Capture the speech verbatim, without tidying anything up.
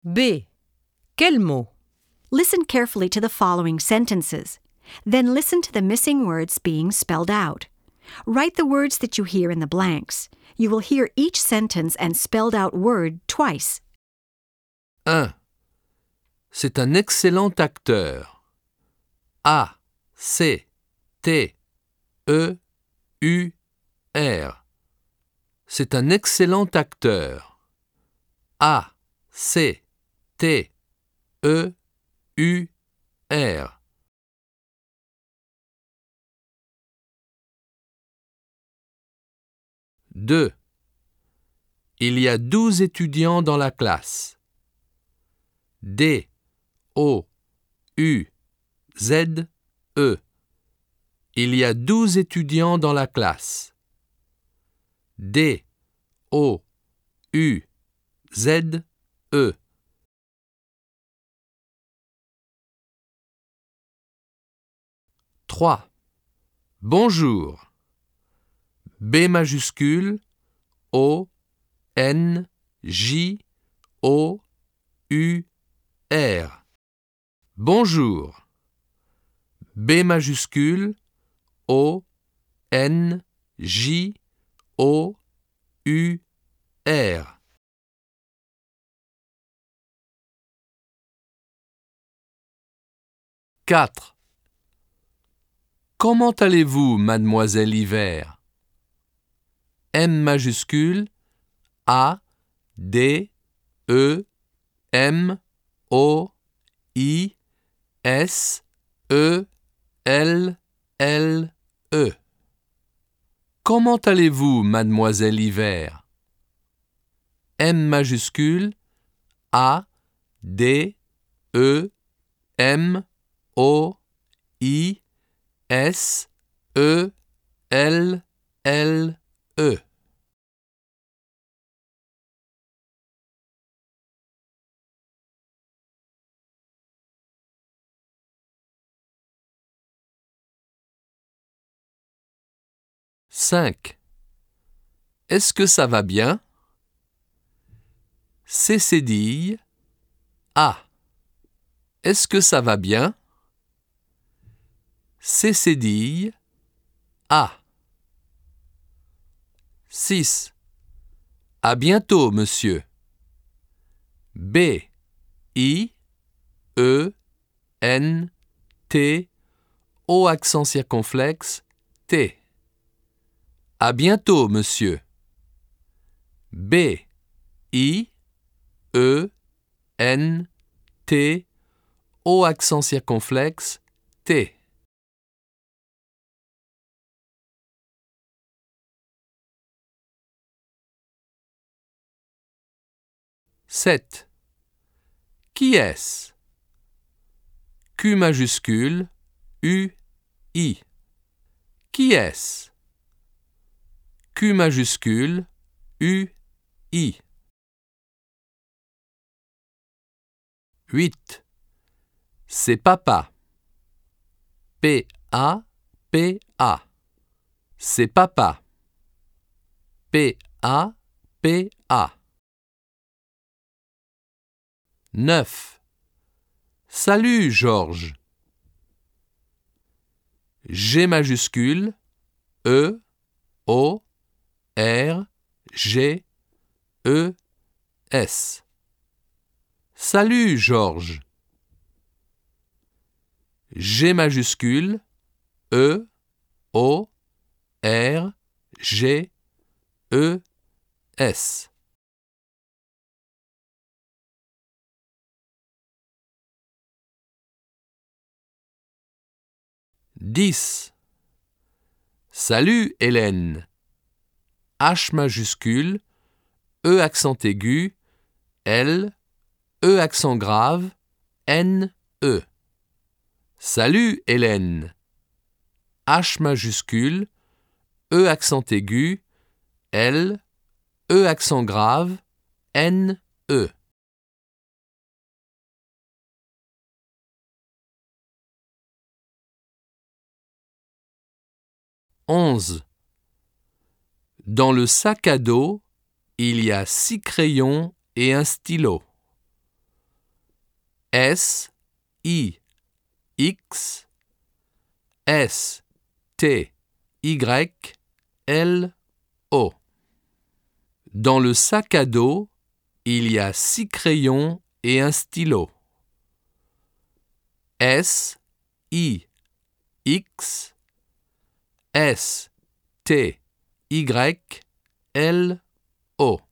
B. Quel mot? Listen carefully to the following sentences. Then listen to the missing words being spelled out. Write the words that you hear in the blanks. You will hear each sentence and spelled out word twice. un. C'est un excellent acteur. A, C, T, E, U, R. C'est un excellent acteur. A, C, T, E, U, R. deux. Il y a douze étudiants dans la classe. D, O, U, Z, E. Il y a douze étudiants dans la classe. D, O, U, Z, E. trois. Bonjour. B majuscule, O, N, J, O, U, R. Bonjour. B majuscule, O, N, J, O, U, R. quatre. Comment allez-vous, mademoiselle Hiver? M majuscule, A, D, E, M, O, I, S, E, L, L, E. Comment allez-vous, mademoiselle Hiver? M majuscule, A, D, E, M, O, I, S, E, L, L, E. cinq. Est-ce que ça va bien? C cédille, A. Est-ce que ça va bien? C cédille, A. six. À bientôt, monsieur. B, I, E, N, T, O accent circonflexe, T. À bientôt, monsieur. B, I, E, N, T, O accent circonflexe, T. sept. Qui est-ce? Q majuscule, U, I. Qui est-ce? Q majuscule, U, I. huit. C'est papa. P, A, P, A. C'est papa. P, A, P, A. neuf. Salut, Georges. G majuscule, E, O, R, G, E, S. Salut, Georges. G majuscule, E, O, R, G, E, S. dix. Salut, Hélène. H majuscule, E accent aigu, L, E accent grave, N, E. Salut, Hélène. H majuscule, E accent aigu, L, E accent grave, N, E. onze. Dans le sac à dos, il y a six crayons et un stylo. S I X S T Y L O. Dans le sac à dos, il y a six crayons et un stylo. S I X S T Y L O.